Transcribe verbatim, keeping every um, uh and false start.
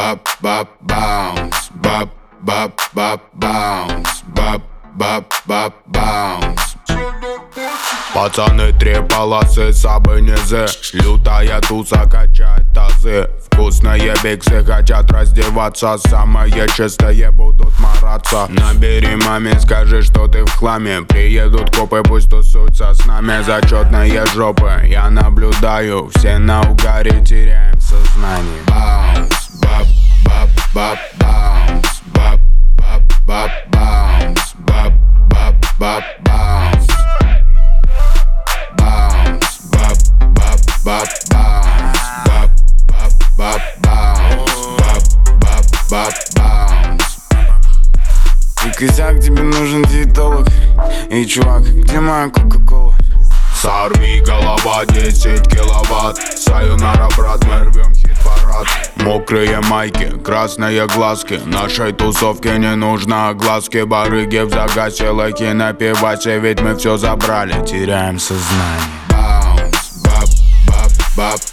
bop, bop, bounce, bop, bop, bop, bounce, bop, bop, bop, bounce. Пацаны, три полосы, сабы низы. Лютая туса качает тазы. Вкусные биксы хотят раздеваться. Самые чистые будут мараться. Набери маме, скажи, что ты в хламе. Приедут копы, пусть тусуются с нами. Зачетные жопы, я наблюдаю. Все на угаре, теряем сознание. Баунс, бап, бап, бап, баунс. Бап, бап, бап, баунс. Бап, бап, бап, баунс. Bop, bounce, bop, bop, bop, bounce, bop, bop, bop, bounce. И косяк, тебе нужен диетолог. Эй, чувак, где моя кока-кола? Сорви голова, десять киловатт. Сайонара, брат, мы рвем хит-парад. Мокрые майки, красные глазки. Нашей тусовке не нужно огласки. Барыги в загасе, лайки на пивасе. Ведь мы все забрали, теряем сознание. Bounce, bop, bop, bop,